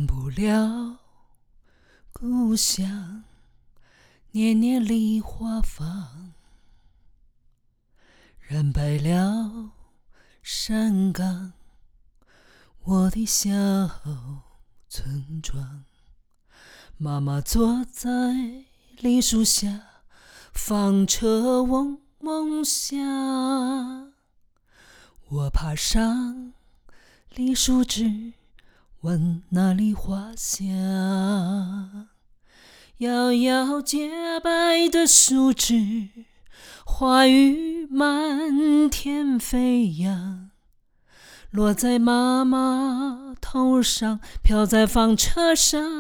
不了故乡，年年梨花放，染白了山岗，我的小村庄。妈妈坐在梨树下，纺车嗡嗡响。我爬上梨树枝，闻那梨花香。摇摇洁白的树枝，花雨满天飞扬，落在妈妈头上，飘在纺车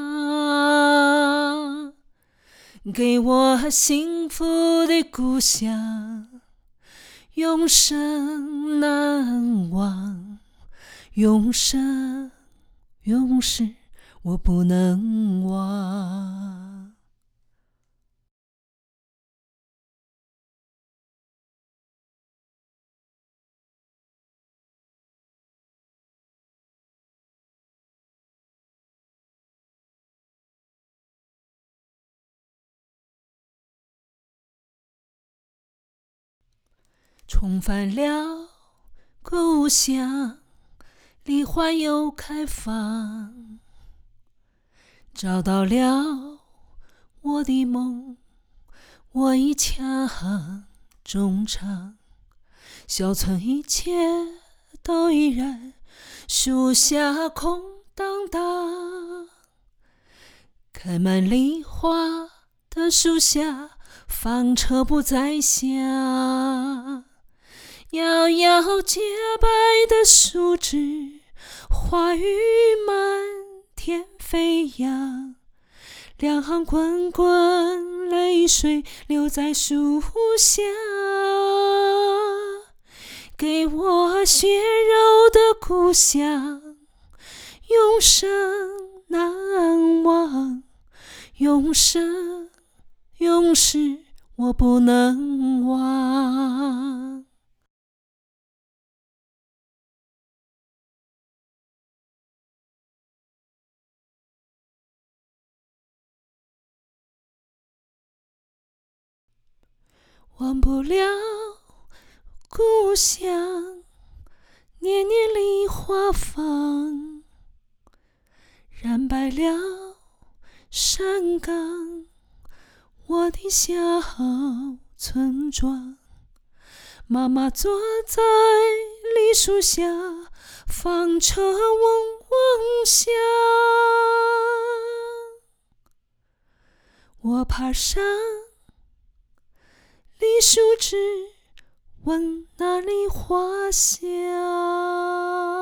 上。给我幸福的故乡，永生难忘，永生永世我不能忘。重返了故乡，梨花又开放，找到了我的梦，我一腔衷肠。小村一切都依然，树下空荡荡，开满梨花的树下，纺车不再响。摇摇洁白的树枝，花雨满天飞扬，两行滚滚泪水流在树下。给我血肉的故乡，永生难忘，永生永世我不能忘。忘不了故乡，年年梨花放，染白了山岗，我的小村庄。妈妈坐在梨树下，纺车嗡嗡响。我爬上梨树枝，闻那梨花香。